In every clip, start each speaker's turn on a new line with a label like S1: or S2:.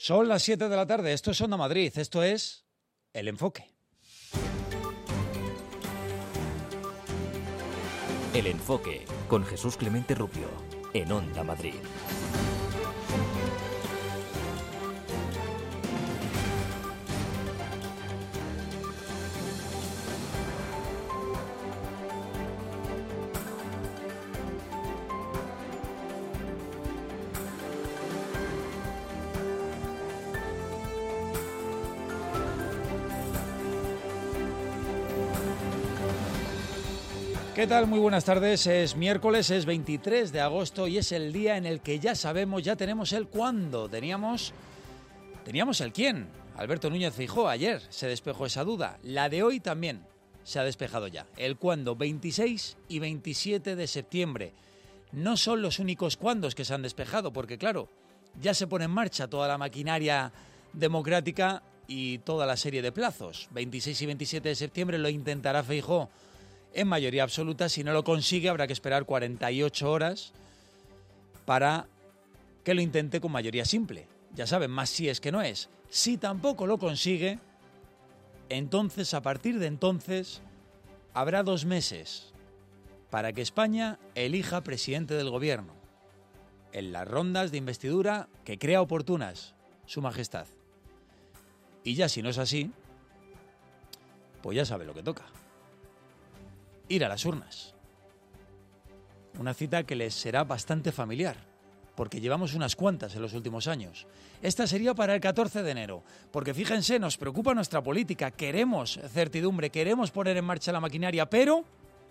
S1: Son las 7 de la tarde, esto es Onda Madrid, esto es El Enfoque.
S2: El Enfoque, con Jesús Clemente Rubio, en Onda Madrid.
S1: ¿Qué tal? Muy buenas tardes. Es miércoles, es 23 de agosto y es el día en el que ya sabemos, ya tenemos el cuándo. Teníamos el quién. Alberto Núñez Feijóo ayer se despejó esa duda. La de hoy también se ha despejado ya. El cuándo, 26 y 27 de septiembre. No son los únicos cuándos que se han despejado, porque claro, ya se pone en marcha toda la maquinaria democrática y toda la serie de plazos. 26 y 27 de septiembre lo intentará Feijóo en mayoría absoluta. Si no lo consigue, habrá que esperar 48 horas para que lo intente con mayoría simple. Ya saben, más si es que no es. Si tampoco lo consigue, entonces, a partir de entonces, habrá 2 meses para que España elija presidente del gobierno en las rondas de investidura que crea oportunas Su Majestad. Y ya si no es así, pues ya sabe lo que toca. Ir a las urnas. Una cita que les será bastante familiar, porque llevamos unas cuantas en los últimos años. Esta sería para el 14 de enero, porque fíjense, nos preocupa nuestra política, queremos certidumbre, queremos poner en marcha la maquinaria, pero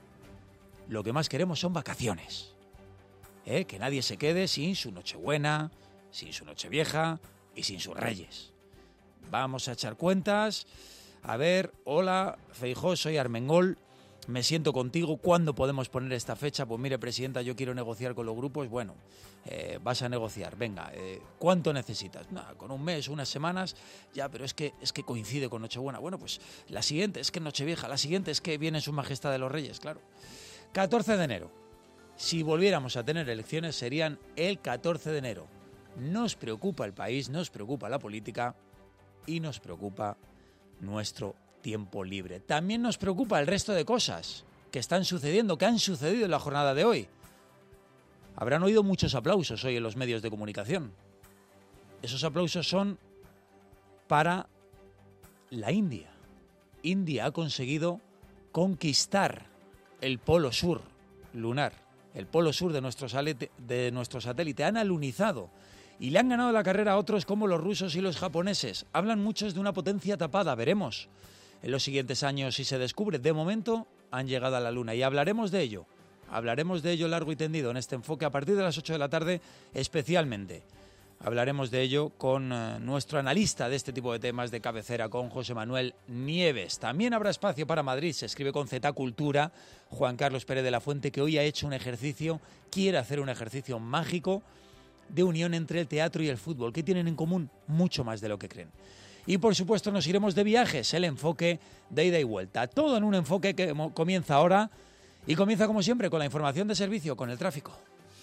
S1: lo que más queremos son vacaciones. Que nadie se quede sin su Nochebuena, sin su Nochevieja y sin sus Reyes. Vamos a echar cuentas. A ver, hola, Feijóo, soy Armengol. Me siento contigo. ¿Cuándo podemos poner esta fecha? Pues mire, presidenta, yo quiero negociar con los grupos. Bueno, vas a negociar. Venga, ¿cuánto necesitas? Nada, con un mes, unas semanas. Ya, pero es que coincide con Nochebuena. Bueno, pues la siguiente es que Nochevieja. La siguiente es que viene Su Majestad de los Reyes, claro. 14 de enero. Si volviéramos a tener elecciones, serían el 14 de enero. Nos preocupa el país, nos preocupa la política y nos preocupa nuestro tiempo libre. También nos preocupa el resto de cosas que están sucediendo, que han sucedido en la jornada de hoy. Habrán oído muchos aplausos hoy en los medios de comunicación. Esos aplausos son para la India. India ha conseguido conquistar el polo sur lunar, el polo sur de nuestro satélite. Han alunizado y le han ganado la carrera a otros como los rusos y los japoneses. Hablan muchos de una potencia tapada, veremos en los siguientes años si se descubre. De momento han llegado a la Luna y hablaremos de ello largo y tendido en este enfoque a partir de las 8 de la tarde especialmente. Hablaremos de ello con nuestro analista de este tipo de temas de cabecera, con José Manuel Nieves. También habrá espacio para Madrid, se escribe con Z Cultura, Juan Carlos Pérez de la Fuente, que hoy ha hecho quiere hacer un ejercicio mágico de unión entre el teatro y el fútbol, que tienen en común mucho más de lo que creen. Y por supuesto nos iremos de viajes, el enfoque de ida y vuelta. Todo en un enfoque que comienza ahora y comienza como siempre con la información de servicio, con el tráfico.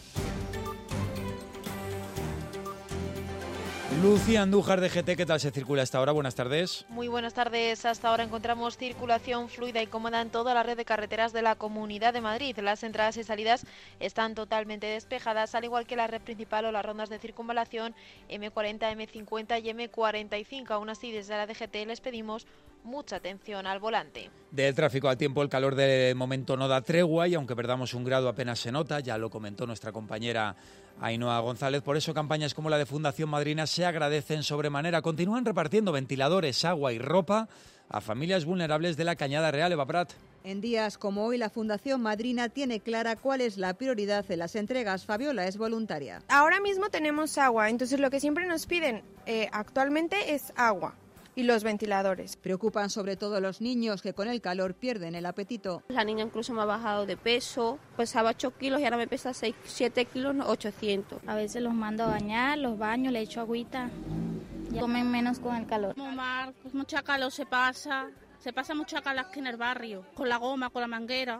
S1: Lucía Andújar de GT, ¿qué tal se circula a esta hora? Buenas tardes.
S3: Muy buenas tardes. Hasta ahora encontramos circulación fluida y cómoda en toda la red de carreteras de la Comunidad de Madrid. Las entradas y salidas están totalmente despejadas, al igual que la red principal o las rondas de circunvalación M40, M50 y M45. Aún así, desde la DGT les pedimos mucha atención al volante.
S1: Del tráfico al tiempo, el calor de momento no da tregua y aunque perdamos 1 grado apenas se nota, ya lo comentó nuestra compañera Ainhoa González. Por eso campañas como la de Fundación Madrina se agradecen sobremanera. Continúan repartiendo ventiladores, agua y ropa a familias vulnerables de la Cañada Real. Eva Prat.
S4: En días como hoy, la Fundación Madrina tiene clara cuál es la prioridad en las entregas. Fabiola es voluntaria.
S5: Ahora mismo tenemos agua, entonces lo que siempre nos piden actualmente es agua y los ventiladores.
S4: Preocupan sobre todo los niños que con el calor pierden el apetito.
S6: La niña incluso me ha bajado de peso, pesaba 8 kilos y ahora me pesa 7 kilos 800.
S7: A veces los mando a bañar, los baño, le echo agüita, ya comen menos con el calor.
S8: Omar, pues mucha calor se pasa mucha calor aquí en el barrio, con la goma, con la manguera.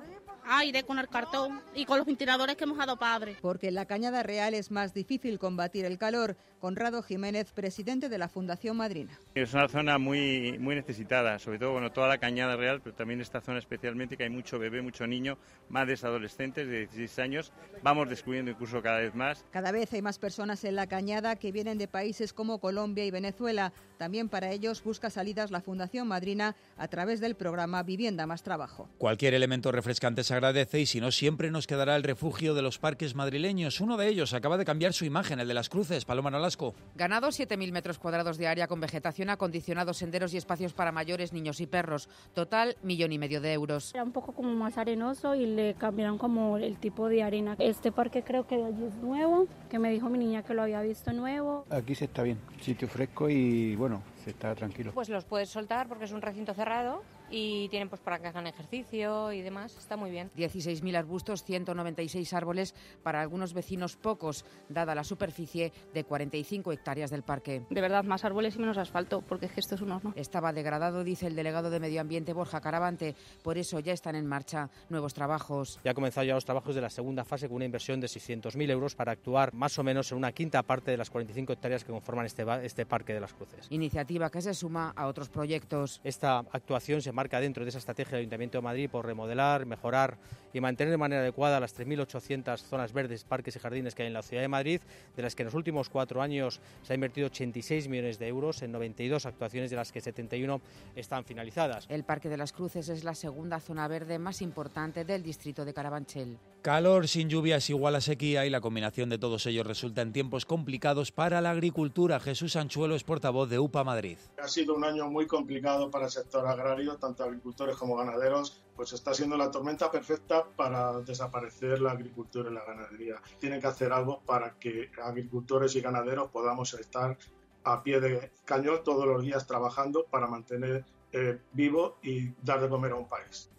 S7: aire con el cartón y con los ventiladores que hemos dado padres.
S4: Porque en la Cañada Real es más difícil combatir el calor. Conrado Jiménez, presidente de la Fundación Madrina.
S8: Es una zona muy necesitada, sobre todo toda la Cañada Real, pero también esta zona especialmente, que hay mucho bebé, mucho niño, madres adolescentes de 16 años. Vamos descubriendo incluso cada vez más.
S4: Cada vez hay más personas en la Cañada que vienen de países como Colombia y Venezuela. También para ellos busca salidas la Fundación Madrina a través del programa Vivienda más Trabajo.
S1: Cualquier elemento refrescante se agradece y si no, siempre nos quedará el refugio de los parques madrileños. Uno de ellos acaba de cambiar su imagen, el de las Cruces. Paloma Nolasco.
S9: Ganado 7.000 metros cuadrados de área con vegetación, acondicionados, senderos y espacios para mayores, niños y perros. Total, 1,5 millones de euros.
S10: Era un poco como más arenoso y le cambiaron como el tipo de arena. Este parque creo que de allí es nuevo, que me dijo mi niña que lo había visto nuevo.
S11: Aquí se está bien, sitio fresco y bueno, se está tranquilo.
S12: Pues los puedes soltar porque es un recinto cerrado y tienen pues para que hagan ejercicio y demás, está muy bien.
S9: 16.000 arbustos, 196 árboles, para algunos vecinos pocos, dada la superficie de 45 hectáreas del parque.
S10: De verdad, más árboles y menos asfalto, porque es que esto es un horno.
S9: Estaba degradado, dice el delegado de Medio Ambiente Borja Caravante, por eso ya están en marcha nuevos trabajos.
S13: Ya han comenzado ya los trabajos de la segunda fase con una inversión de 600.000 euros para actuar más o menos en una quinta parte de las 45 hectáreas que conforman este parque de las Cruces.
S9: Iniciativa que se suma a otros proyectos.
S13: Esta actuación se marca dentro de esa estrategia del Ayuntamiento de Madrid por remodelar, mejorar y mantener de manera adecuada las 3.800 zonas verdes, parques y jardines que hay en la ciudad de Madrid, de las que en los últimos 4 años se ha invertido 86 millones de euros en 92 actuaciones, de las que 71 están finalizadas.
S9: El Parque de las Cruces es la segunda zona verde más importante del distrito de Carabanchel.
S1: Calor sin lluvias igual a sequía y la combinación de todos ellos resulta en tiempos complicados para la agricultura. Jesús Anchuelo es portavoz de UPA Madrid.
S14: Ha sido un año muy complicado para el sector agrario, tanto agricultores como ganaderos, pues está siendo la tormenta perfecta para desaparecer la agricultura y la ganadería. Tienen que hacer algo para que agricultores y ganaderos podamos estar a pie de cañón todos los días trabajando para mantener vivo y dar de comer a un país.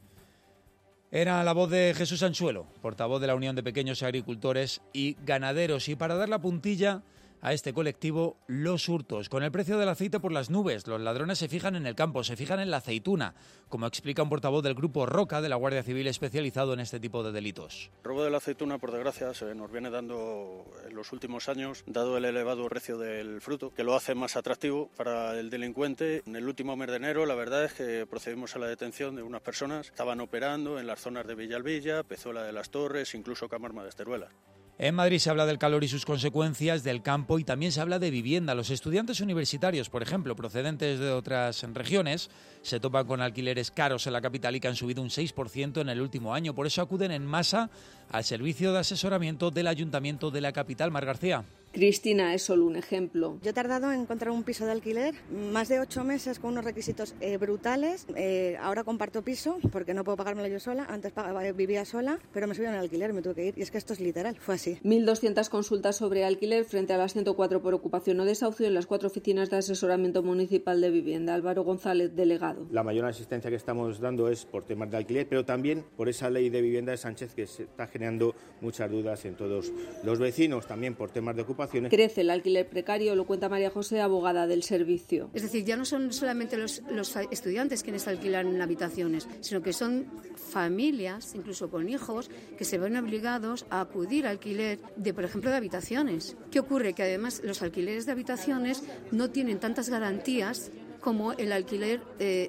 S1: Era la voz de Jesús Anchuelo, portavoz de la Unión de Pequeños Agricultores y Ganaderos. Y para dar la puntilla a este colectivo, los hurtos. Con el precio del aceite por las nubes, los ladrones se fijan en el campo, se fijan en la aceituna, como explica un portavoz del Grupo Roca de la Guardia Civil especializado en este tipo de delitos.
S15: El robo de la aceituna, por desgracia, se nos viene dando en los últimos años, dado el elevado precio del fruto, que lo hace más atractivo para el delincuente. En el último mes de enero, la verdad es que procedimos a la detención de unas personas que estaban operando en las zonas de Villalbilla, Pezuela de las Torres, incluso Camarma de Esteruela.
S1: En Madrid se habla del calor y sus consecuencias, del campo, y también se habla de vivienda. Los estudiantes universitarios, por ejemplo, procedentes de otras regiones, se topan con alquileres caros en la capital y que han subido un 6% en el último año. Por eso acuden en masa al servicio de asesoramiento del Ayuntamiento de la capital. Mar García.
S16: Cristina es solo un ejemplo.
S17: Yo he tardado en encontrar un piso de alquiler, más de 8 meses con unos requisitos brutales. Ahora comparto piso porque no puedo pagármelo yo sola. Antes vivía sola, pero me subieron el alquiler, me tuve que ir. Y es que esto es literal, fue así.
S16: 1.200 consultas sobre alquiler frente a las 104 por ocupación o desahucio en las 4 oficinas de asesoramiento municipal de vivienda. Álvaro González, delegado.
S18: La mayor asistencia que estamos dando es por temas de alquiler, pero también por esa ley de vivienda de Sánchez que se está generando muchas dudas en todos los vecinos, también por temas de ocupación.
S16: Crece el alquiler precario, lo cuenta María José, abogada del servicio.
S19: Es decir, ya no son solamente los estudiantes quienes alquilan habitaciones, sino que son familias, incluso con hijos, que se ven obligados a acudir al alquiler de, por ejemplo, de habitaciones. ¿Qué ocurre? Que además los alquileres de habitaciones no tienen tantas garantías como el alquilar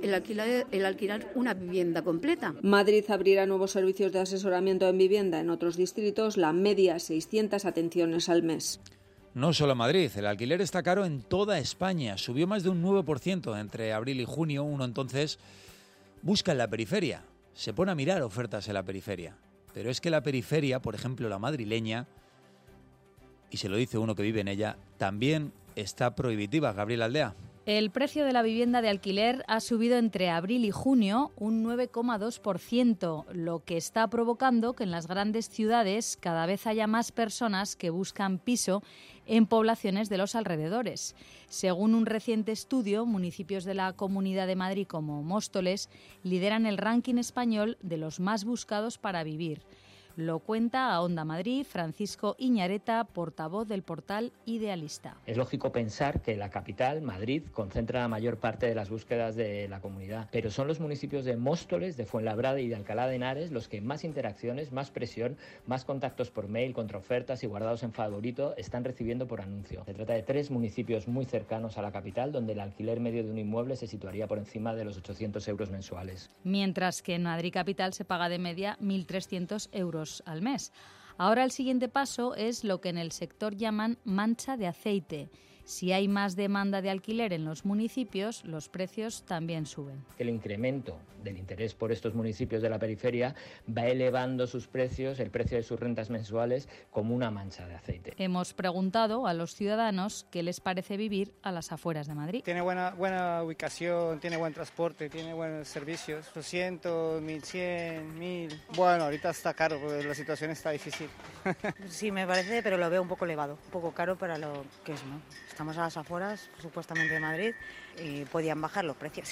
S19: una vivienda completa.
S16: Madrid abrirá nuevos servicios de asesoramiento en vivienda. En otros distritos, la media 600 atenciones al mes.
S1: No solo Madrid, el alquiler está caro en toda España. Subió más de un 9% entre abril y junio. Uno entonces busca en la periferia, se pone a mirar ofertas en la periferia. Pero es que la periferia, por ejemplo la madrileña, y se lo dice uno que vive en ella, también está prohibitiva. Gabriel Aldea.
S20: El precio de la vivienda de alquiler ha subido entre abril y junio un 9,2%, lo que está provocando que en las grandes ciudades cada vez haya más personas que buscan piso en poblaciones de los alrededores. Según un reciente estudio, municipios de la Comunidad de Madrid como Móstoles lideran el ranking español de los más buscados para vivir. Lo cuenta a Onda Madrid Francisco Iñareta, portavoz del portal Idealista.
S21: Es lógico pensar que la capital, Madrid, concentra la mayor parte de las búsquedas de la comunidad, pero son los municipios de Móstoles, de Fuenlabrada y de Alcalá de Henares los que más interacciones, más presión, más contactos por mail, contraofertas y guardados en favorito están recibiendo por anuncio. Se trata de 3 municipios muy cercanos a la capital, donde el alquiler medio de un inmueble se situaría por encima de los 800 euros mensuales.
S20: Mientras que en Madrid capital se paga de media 1.300 euros al mes. Ahora el siguiente paso es lo que en el sector llaman mancha de aceite. Si hay más demanda de alquiler en los municipios, los precios también suben.
S21: El incremento del interés por estos municipios de la periferia va elevando sus precios, el precio de sus rentas mensuales, como una mancha de aceite.
S20: Hemos preguntado a los ciudadanos qué les parece vivir a las afueras de Madrid.
S22: Tiene buena ubicación, tiene buen transporte, tiene buenos servicios. 200, 1100, 1000. Bueno, ahorita está caro porque la situación está difícil.
S23: Sí, me parece, pero lo veo un poco elevado, un poco caro para lo que es, ¿no? Estamos a las afueras, supuestamente, de Madrid, y podían bajar los precios.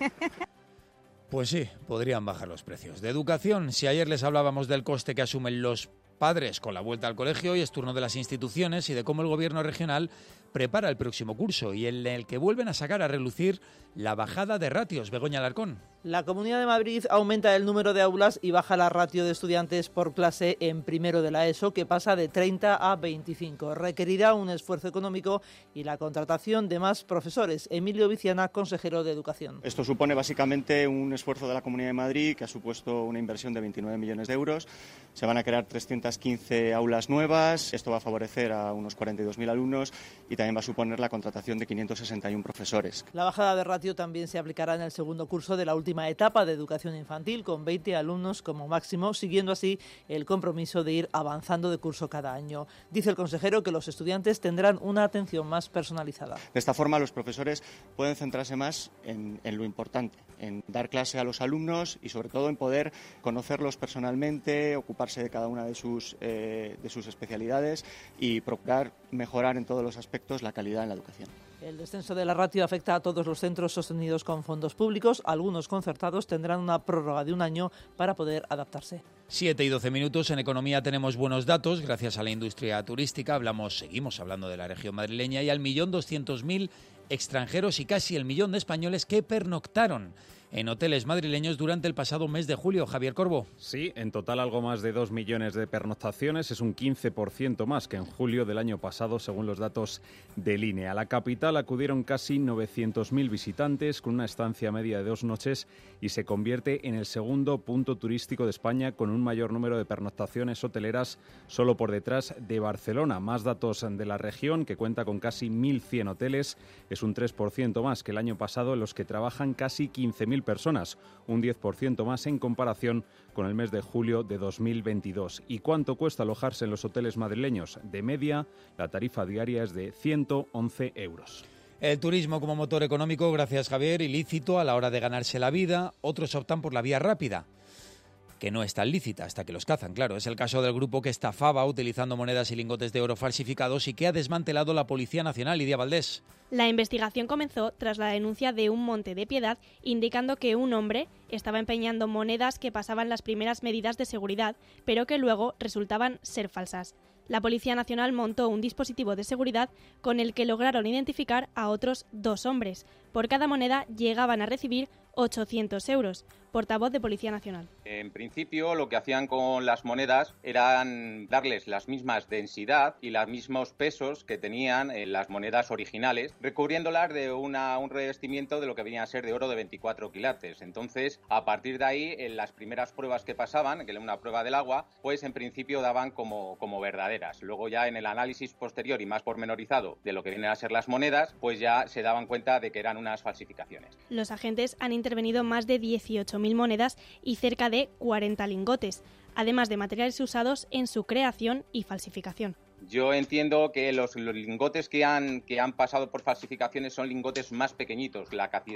S1: Pues sí, podrían bajar los precios. De educación, si ayer les hablábamos del coste que asumen los padres con la vuelta al colegio, hoy es turno de las instituciones y de cómo el gobierno regional prepara el próximo curso y en el que vuelven a sacar a relucir la bajada de ratios. Begoña Alarcón.
S24: La Comunidad de Madrid aumenta el número de aulas y baja la ratio de estudiantes por clase en primero de la ESO, que pasa de 30 a 25. Requerirá un esfuerzo económico y la contratación de más profesores. Emilio Viciana, consejero de Educación.
S25: Esto supone básicamente un esfuerzo de la Comunidad de Madrid que ha supuesto una inversión de 29 millones de euros. Se van a crear 315 aulas nuevas. Esto va a favorecer a unos 42.000 alumnos y también va a suponer la contratación de 561 profesores.
S24: La bajada de ratio también se aplicará en el segundo curso de la última etapa de educación infantil, con 20 alumnos como máximo, siguiendo así el compromiso de ir avanzando de curso cada año. Dice el consejero que los estudiantes tendrán una atención más personalizada.
S25: De esta forma, los profesores pueden centrarse más en lo importante, en dar clase a los alumnos y sobre todo en poder conocerlos personalmente, ocuparse de cada una de sus especialidades y procurar mejorar en todos los aspectos la calidad en la educación.
S24: El descenso de la ratio afecta a todos los centros sostenidos con fondos públicos. Algunos concertados tendrán una prórroga de un año para poder adaptarse.
S1: 7 y 12 minutos. En economía tenemos buenos datos. Gracias a la industria turística seguimos hablando de la región madrileña y al 1.200.000 extranjeros y casi el millón de españoles que pernoctaron en hoteles madrileños durante el pasado mes de julio. Javier Corbo.
S26: Sí, en total algo más de 2 millones de pernoctaciones, es un 15% más que en julio del año pasado, según los datos del INE. A la capital acudieron casi 900.000 visitantes, con una estancia media de 2 noches, y se convierte en el segundo punto turístico de España con un mayor número de pernoctaciones hoteleras, solo por detrás de Barcelona. Más datos de la región, que cuenta con casi 1.100 hoteles, es un 3% más que el año pasado, en los que trabajan casi 15.000 personas, un 10% más en comparación con el mes de julio de 2022. ¿Y cuánto cuesta alojarse en los hoteles madrileños? De media, la tarifa diaria es de 111 euros.
S1: El turismo como motor económico, gracias Javier, ilícito a la hora de ganarse la vida. Otros optan por la vía rápida, que no es tan lícita hasta que los cazan, claro. Es el caso del grupo que estafaba utilizando monedas y lingotes de oro falsificados y que ha desmantelado la Policía Nacional. Lidia Valdés.
S27: La investigación comenzó tras la denuncia de un Monte de Piedad, indicando que un hombre estaba empeñando monedas que pasaban las primeras medidas de seguridad, pero que luego resultaban ser falsas. La Policía Nacional montó un dispositivo de seguridad con el que lograron identificar a otros 2 hombres. Por cada moneda llegaban a recibir 800 euros. Portavoz de Policía Nacional.
S28: En principio, lo que hacían con las monedas eran darles las mismas densidad y los mismos pesos que tenían las monedas originales, recubriéndolas de un revestimiento de lo que venía a ser de oro de 24 quilates. Entonces, a partir de ahí, en las primeras pruebas que pasaban, que era una prueba del agua, pues en principio daban como verdaderas. Luego ya en el análisis posterior y más pormenorizado de lo que vienen a ser las monedas, pues ya se daban cuenta de que eran unas falsificaciones.
S27: Los agentes han intervenido más de 18.000 monedas y cerca de 40 lingotes, además de materiales usados en su creación y falsificación.
S28: Yo entiendo que los lingotes que han pasado por falsificaciones son lingotes más pequeñitos,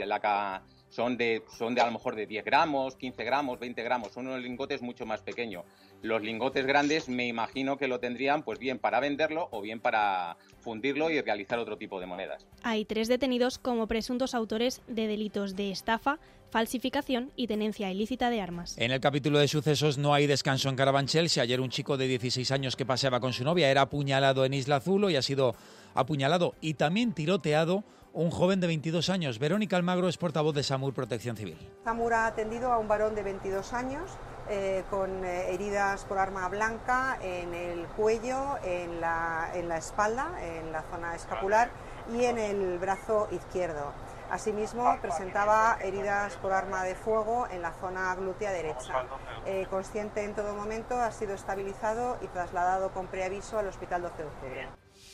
S28: son de a lo mejor de 10 gramos, 15 gramos, 20 gramos, son unos lingotes mucho más pequeños. Los lingotes grandes me imagino que lo tendrían pues bien para venderlo o bien para fundirlo y realizar otro tipo de monedas.
S27: Hay 3 detenidos como presuntos autores de delitos de estafa, falsificación y tenencia ilícita de armas.
S1: En el capítulo de sucesos no hay descanso en Carabanchel. Si ayer un chico de 16 años que paseaba con su novia era apuñalado en Isla Azul, hoy ha sido apuñalado y también tiroteado un joven de 22 años. Verónica Almagro es portavoz de SAMUR Protección Civil.
S2: SAMUR ha atendido a un varón de 22 años con heridas por arma blanca en el cuello, en la espalda, en la zona escapular y en el brazo izquierdo. Asimismo, presentaba heridas por arma de fuego en la zona glútea derecha. Consciente en todo momento, ha sido estabilizado y trasladado con preaviso al Hospital 12 de Octubre.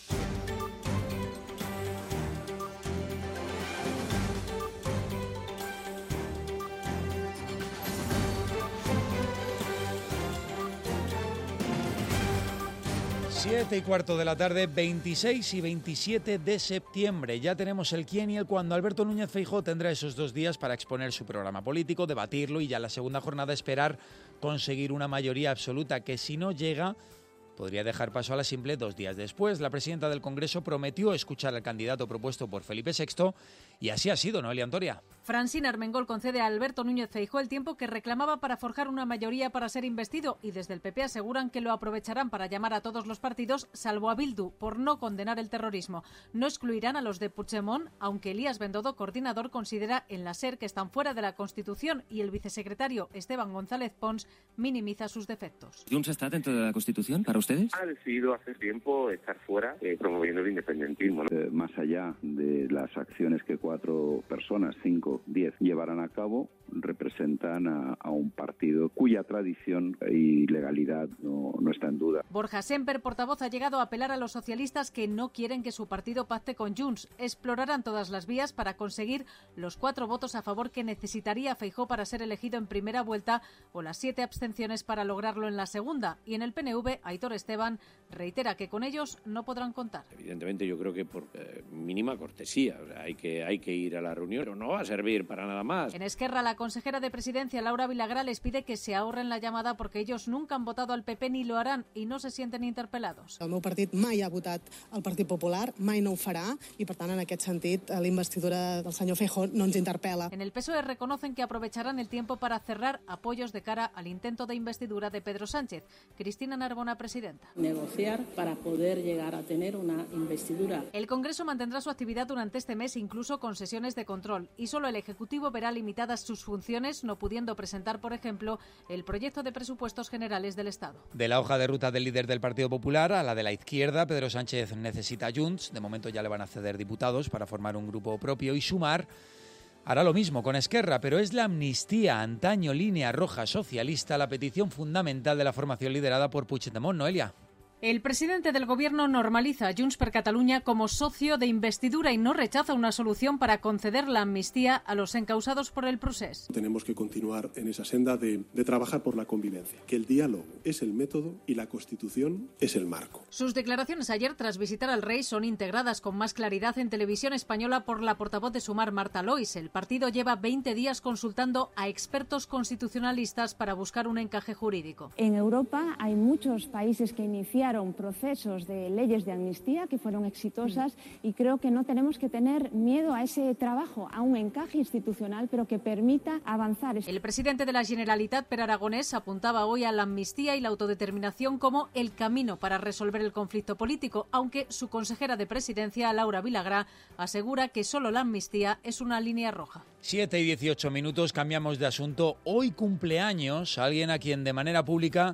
S1: Siete y cuarto de la tarde, 26 y 27 de septiembre. Ya tenemos el quién y el cuándo. Alberto Núñez Feijóo tendrá esos 2 días para exponer su programa político, debatirlo y ya la segunda jornada esperar conseguir una mayoría absoluta que, si no llega, podría dejar paso a la simple 2 días después. La presidenta del Congreso prometió escuchar al candidato propuesto por Felipe VI y así ha sido, Noelia Antoria.
S3: Francina Armengol concede a Alberto Núñez Feijóo el tiempo que reclamaba para forjar una mayoría para ser investido y desde el PP aseguran que lo aprovecharán para llamar a todos los partidos, salvo a Bildu, por no condenar el terrorismo. No excluirán a los de Puigdemont, aunque Elías Bendodo, coordinador, considera en la SER que están fuera de la Constitución y el vicesecretario Esteban González Pons minimiza sus defectos.
S4: ¿Junts está dentro de la Constitución para ustedes?
S5: Ha decidido hace tiempo estar fuera, promoviendo el independentismo, ¿no?
S6: Más allá de las acciones que 4 personas, 5, 10 llevarán a cabo, representan a un partido cuya tradición y legalidad no está en duda.
S3: Borja Semper, portavoz, ha llegado a apelar a los socialistas que no quieren que su partido pacte con Junts. Explorarán todas las vías para conseguir los 4 votos a favor que necesitaría Feijóo para ser elegido en primera vuelta o las 7 abstenciones para lograrlo en la segunda. Y en el PNV, Aitor Esteban reitera que con ellos no podrán contar.
S7: Evidentemente yo creo que por mínima cortesía, o sea, hay que ir a la reunión, pero no va a servir para nada más.
S3: En Esquerra, la consejera de Presidencia, Laura Vilagrá, les pide que se ahorren la llamada porque ellos nunca han votado al PP ni lo harán y no se sienten interpelados.
S8: El meu partit mai ha votat al Partit Popular, mai no ho farà i per tant en aquest sentit la investidura del senyor Feijóo no ens interpela.
S3: En el PSOE reconocen que aprovecharán el tiempo para cerrar apoyos de cara al intento de investidura de Pedro Sánchez. Cristina Narbona, presidenta.
S11: Negociar para poder llegar a tener una investidura.
S3: El Congreso mantendrá su actividad durante este mes, incluso con sesiones de control, y solo el Ejecutivo verá limitadas sus funciones, no pudiendo presentar, por ejemplo, el proyecto de presupuestos generales del Estado.
S1: De la hoja de ruta del líder del Partido Popular a la de la izquierda, Pedro Sánchez necesita Junts. De momento ya le van a ceder diputados para formar un grupo propio y Sumar hará lo mismo con Esquerra, pero es la amnistía, antaño línea roja socialista, la petición fundamental de la formación liderada por Puigdemont. Noelia.
S3: El presidente del Gobierno normaliza a Junts per Catalunya como socio de investidura y no rechaza una solución para conceder la amnistía a los encausados por el procés.
S29: Tenemos que continuar en esa senda de trabajar por la convivencia, que el diálogo es el método y la Constitución es el marco.
S3: Sus declaraciones ayer tras visitar al rey son integradas con más claridad en televisión española por la portavoz de Sumar, Marta Lois. El partido lleva 20 días consultando a expertos constitucionalistas para buscar un encaje jurídico.
S30: En Europa hay muchos países que iniciaron procesos de leyes de amnistía que fueron exitosas y creo que no tenemos que tener miedo a ese trabajo, a un encaje institucional, pero que permita avanzar.
S3: El presidente de la Generalitat, Per Aragonés, apuntaba hoy a la amnistía y la autodeterminación como el camino para resolver el conflicto político, aunque su consejera de Presidencia, Laura Vilagrá, asegura que solo la amnistía es una línea roja.
S1: 7 y 18 minutos, cambiamos de asunto. Hoy cumpleaños alguien a quien de manera pública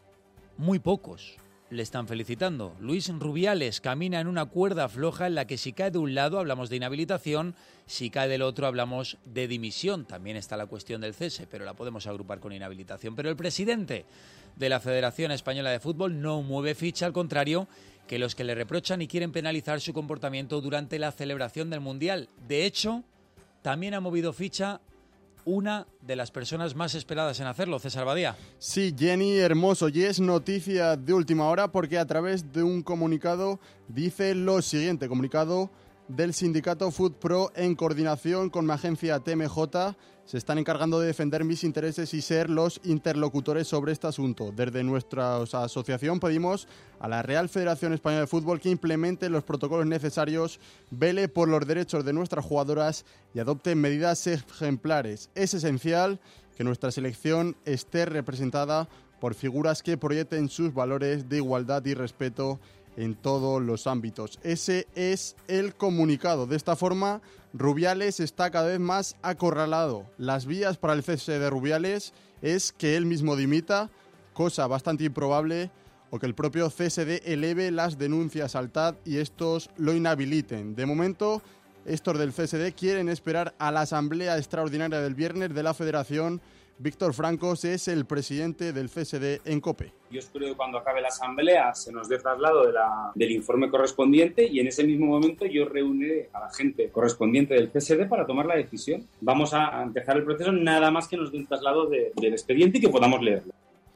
S1: muy pocos le están felicitando. Luis Rubiales camina en una cuerda floja en la que si cae de un lado hablamos de inhabilitación, si cae del otro hablamos de dimisión. También está la cuestión del cese, pero la podemos agrupar con inhabilitación. Pero el presidente de la Federación Española de Fútbol no mueve ficha, al contrario que los que le reprochan y quieren penalizar su comportamiento durante la celebración del Mundial. De hecho, también ha movido ficha una de las personas más esperadas en hacerlo, César Badía.
S31: Sí, Jenny Hermoso, y es noticia de última hora porque a través de un comunicado dice lo siguiente, comunicado del sindicato FoodPro, en coordinación con mi agencia TMJ, se están encargando de defender mis intereses y ser los interlocutores sobre este asunto. Desde nuestra asociación pedimos a la Real Federación Española de Fútbol que implemente los protocolos necesarios, vele por los derechos de nuestras jugadoras y adopte medidas ejemplares. Es esencial que nuestra selección esté representada por figuras que proyecten sus valores de igualdad y respeto en todos los ámbitos. Ese es el comunicado. De esta forma, Rubiales está cada vez más acorralado. Las vías para el cese de Rubiales es que él mismo dimita, cosa bastante improbable, o que el propio CSD eleve las denuncias al TAD y estos lo inhabiliten. De momento, estos del CSD quieren esperar a la asamblea extraordinaria del viernes de la Federación. Víctor Francos es el presidente del CSD en COPE.
S9: Yo espero que cuando acabe la asamblea se nos dé traslado del informe correspondiente y en ese mismo momento yo reuniré a la gente correspondiente del CSD para tomar la decisión. Vamos a empezar el proceso nada más que nos dé un traslado del expediente y que podamos leerlo.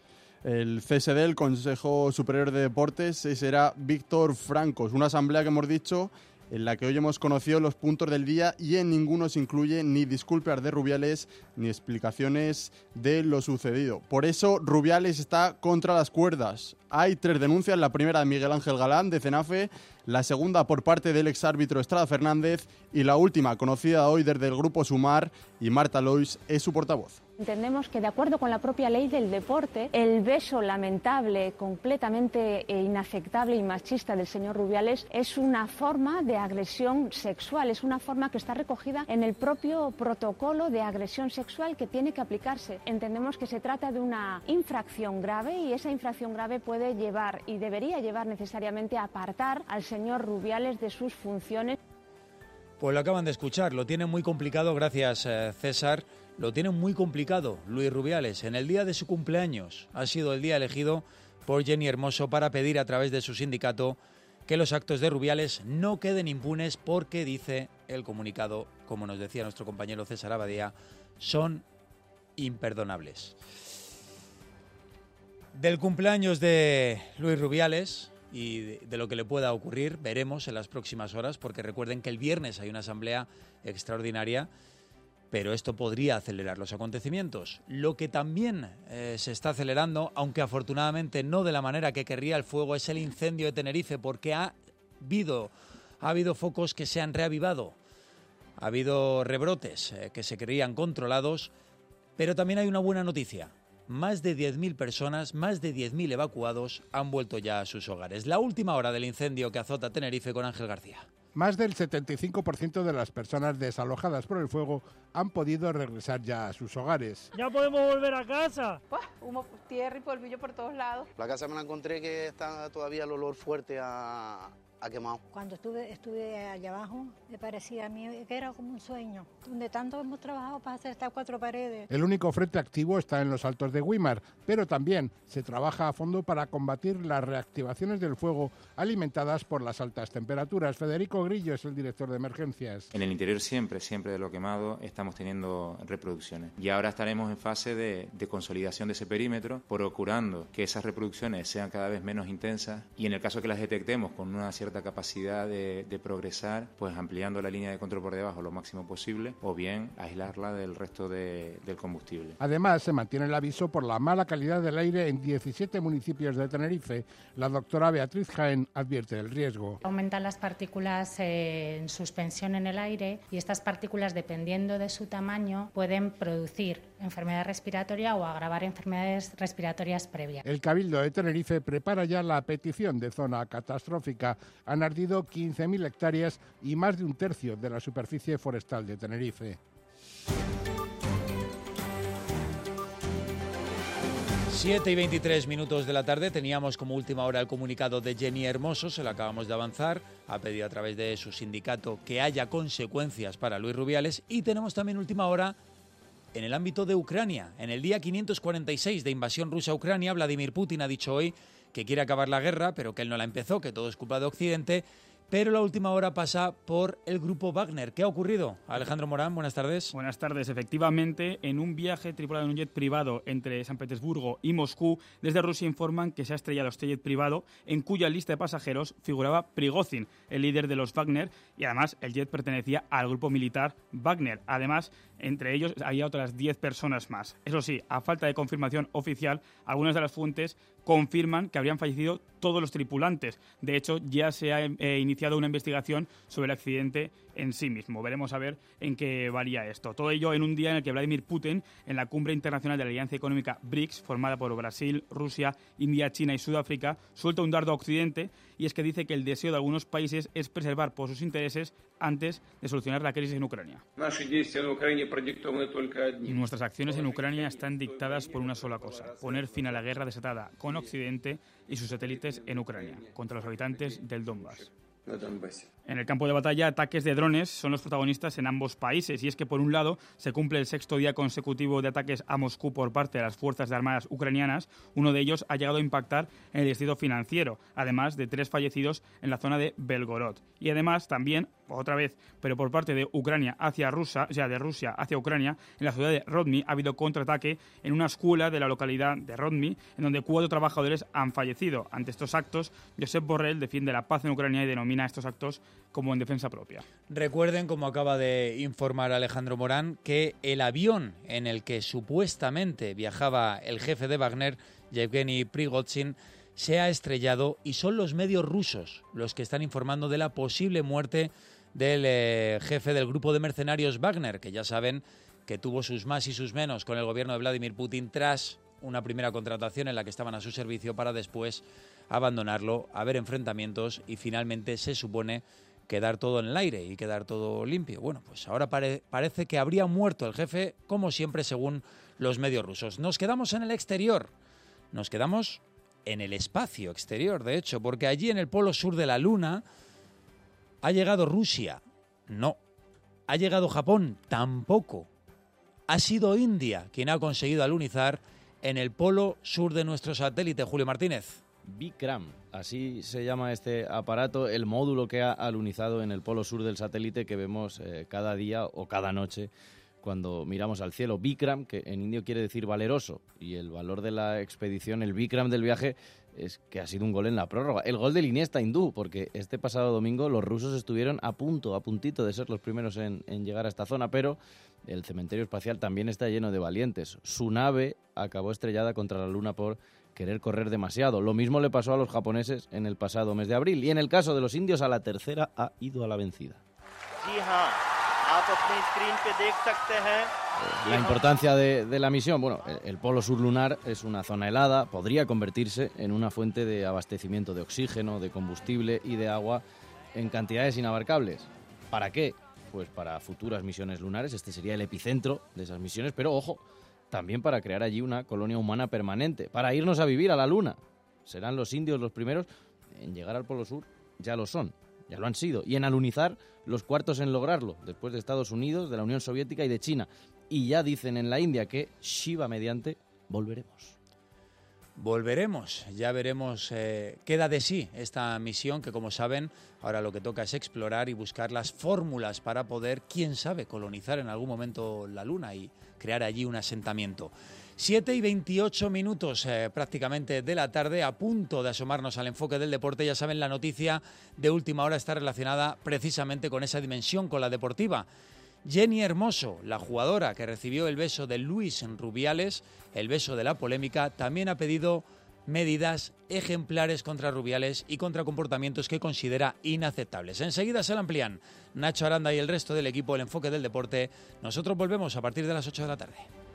S31: El CSD, el Consejo Superior de Deportes, será Víctor Francos. Una asamblea que hemos dicho en la que hoy hemos conocido los puntos del día y en ninguno se incluye ni disculpas de Rubiales ni explicaciones de lo sucedido. Por eso Rubiales está contra las cuerdas. Hay 3 denuncias, la primera de Miguel Ángel Galán, de CENAFE, la segunda por parte del exárbitro Estrada Fernández y la última, conocida hoy desde el Grupo Sumar, y Marta Lois es su portavoz.
S30: Entendemos que, de acuerdo con la propia ley del deporte, el beso lamentable, completamente inaceptable y machista del señor Rubiales es una forma de agresión sexual, es una forma que está recogida en el propio protocolo de agresión sexual que tiene que aplicarse. Entendemos que se trata de una infracción grave y esa infracción grave puede llevar y debería llevar necesariamente a apartar al señor Rubiales de sus funciones.
S1: Pues lo acaban de escuchar, lo tiene muy complicado, gracias César. Lo tiene muy complicado Luis Rubiales. En el día de su cumpleaños ha sido el día elegido por Jenny Hermoso para pedir a través de su sindicato que los actos de Rubiales no queden impunes porque, dice el comunicado, como nos decía nuestro compañero César Abadía, son imperdonables. Del cumpleaños de Luis Rubiales y de lo que le pueda ocurrir veremos en las próximas horas, porque recuerden que el viernes hay una asamblea extraordinaria, pero esto podría acelerar los acontecimientos. Lo que también se está acelerando, aunque afortunadamente no de la manera que querría el fuego, es el incendio de Tenerife, porque ha habido focos que se han reavivado, ha habido rebrotes que se creían controlados, pero también hay una buena noticia. Más de 10.000 personas, más de 10.000 evacuados han vuelto ya a sus hogares. La última hora del incendio que azota Tenerife con Ángel García.
S10: Más del 75% de las personas desalojadas por el fuego han podido regresar ya a sus hogares.
S12: ¡Ya podemos volver a casa!
S13: Humo, tierra y polvillo por todos lados.
S14: La casa me la encontré que está todavía el olor fuerte a quemado.
S15: Cuando estuve allá abajo, me parecía a mí que era como un sueño, donde tanto hemos trabajado para hacer estas 4 paredes.
S10: El único frente activo está en los Altos de Güímar, pero también se trabaja a fondo para combatir las reactivaciones del fuego alimentadas por las altas temperaturas. Federico Grillo es el director de emergencias.
S16: En el interior siempre de lo quemado estamos teniendo reproducciones. Y ahora estaremos en fase de consolidación de ese perímetro, procurando que esas reproducciones sean cada vez menos intensas y en el caso que las detectemos con una cierta capacidad de progresar, pues ampliando la línea de control por debajo lo máximo posible o bien aislarla del resto del combustible.
S10: Además, se mantiene el aviso por la mala calidad del aire en 17 municipios de Tenerife. La doctora Beatriz Jaén advierte del riesgo.
S17: Aumentan las partículas en suspensión en el aire y estas partículas, dependiendo de su tamaño, pueden producir enfermedad respiratoria o agravar enfermedades respiratorias previas.
S10: El Cabildo de Tenerife prepara ya la petición de zona catastrófica. Han ardido 15.000 hectáreas y más de un tercio de la superficie forestal de Tenerife.
S1: Siete y 23 minutos de la tarde, teníamos como última hora el comunicado de Jenny Hermoso, se lo acabamos de avanzar, ha pedido a través de su sindicato que haya consecuencias para Luis Rubiales y tenemos también última hora en el ámbito de Ucrania. En el día 546 de invasión rusa a Ucrania, Vladimir Putin ha dicho hoy que quiere acabar la guerra, pero que él no la empezó, que todo es culpa de Occidente, Pero la última hora pasa por el grupo Wagner. ¿Qué ha ocurrido? Alejandro Morán, buenas tardes.
S18: Buenas tardes. Efectivamente, en un viaje tripulado en un jet privado entre San Petersburgo y Moscú, desde Rusia informan que se ha estrellado este jet privado, en cuya lista de pasajeros figuraba Prigozhin, el líder de los Wagner, y además el jet pertenecía al grupo militar Wagner. Además, entre ellos había otras 10 personas más. Eso sí, a falta de confirmación oficial, algunas de las fuentes confirman que habrían fallecido todos los tripulantes. De hecho, ya se ha iniciado una investigación sobre el accidente en sí mismo. Veremos a ver en qué varía esto. Todo ello en un día en el que Vladimir Putin, en la cumbre internacional de la Alianza Económica BRICS, formada por Brasil, Rusia, India, China y Sudáfrica, suelta un dardo a Occidente, y es que dice que el deseo de algunos países es preservar por sus intereses antes de solucionar la crisis en Ucrania. Y nuestras acciones en Ucrania están dictadas por una sola cosa: poner fin a la guerra desatada con Occidente y sus satélites en Ucrania, contra los habitantes del Donbass. En el campo de batalla, ataques de drones son los protagonistas en ambos países, y es que por un lado se cumple el 6º día consecutivo de ataques a Moscú por parte de las fuerzas armadas ucranianas. Uno de ellos ha llegado a impactar en el distrito financiero, además de 3 fallecidos en la zona de Belgorod. Y además también, otra vez, pero por parte de Ucrania hacia Rusia, o sea, de Rusia hacia Ucrania, en la ciudad de Rodny ha habido contraataque en una escuela de la localidad de Rodny, en donde 4 trabajadores han fallecido. Ante estos actos, Josep Borrell defiende la paz en Ucrania y denomina estos actos como en defensa propia.
S1: Recuerden, como acaba de informar Alejandro Morán, que el avión en el que supuestamente viajaba el jefe de Wagner, Yevgeny Prigozhin, se ha estrellado, y son los medios rusos los que están informando de la posible muerte del jefe del grupo de mercenarios Wagner, que ya saben que tuvo sus más y sus menos con el gobierno de Vladimir Putin tras una primera contratación en la que estaban a su servicio para después abandonarlo, haber enfrentamientos y finalmente se supone quedar todo en el aire y quedar todo limpio. Bueno, pues ahora parece que habría muerto el jefe, como siempre, según los medios rusos. Nos quedamos en el exterior, nos quedamos en el espacio exterior, de hecho, porque allí en el polo sur de la Luna ¿ha llegado Rusia? No. ¿Ha llegado Japón? Tampoco. Ha sido India quien ha conseguido alunizar en el polo sur de nuestro satélite. Julio Martínez.
S19: Vikram, así se llama este aparato, el módulo que ha alunizado en el polo sur del satélite que vemos cada día o cada noche cuando miramos al cielo. Vikram, que en indio quiere decir valeroso, y el valor de la expedición, el Vikram del viaje, es que ha sido un gol en la prórroga. El gol del Iniesta hindú, porque este pasado domingo los rusos estuvieron a puntito de ser los primeros en llegar a esta zona, pero el cementerio espacial también está lleno de valientes. Su nave acabó estrellada contra la Luna por querer correr demasiado. Lo mismo le pasó a los japoneses en el pasado mes de abril. Y en el caso de los indios, a la tercera ha ido a la vencida. La importancia de la misión, bueno, el polo sur lunar es una zona helada, podría convertirse en una fuente de abastecimiento de oxígeno, de combustible y de agua en cantidades inabarcables. ¿Para qué? Pues para futuras misiones lunares. Este sería el epicentro de esas misiones, pero ojo, también para crear allí una colonia humana permanente, para irnos a vivir a la Luna. Serán los indios los primeros en llegar al polo sur, ya lo son. Ya lo han sido. Y en alunizar, los cuartos en lograrlo, después de Estados Unidos, de la Unión Soviética y de China. Y ya dicen en la India que, Shiva mediante, volveremos.
S1: Volveremos, ya veremos qué da de sí esta misión, que como saben, ahora lo que toca es explorar y buscar las fórmulas para poder, quién sabe, colonizar en algún momento la Luna y crear allí un asentamiento. 7:28 prácticamente de la tarde, a punto de asomarnos al enfoque del deporte. Ya saben, la noticia de última hora está relacionada precisamente con esa dimensión, con la deportiva. Jenny Hermoso, la jugadora que recibió el beso de Luis Rubiales, el beso de la polémica, también ha pedido medidas ejemplares contra Rubiales y contra comportamientos que considera inaceptables. Enseguida se lo amplían Nacho Aranda y el resto del equipo del enfoque del deporte. Nosotros volvemos a partir de las 8 de la tarde.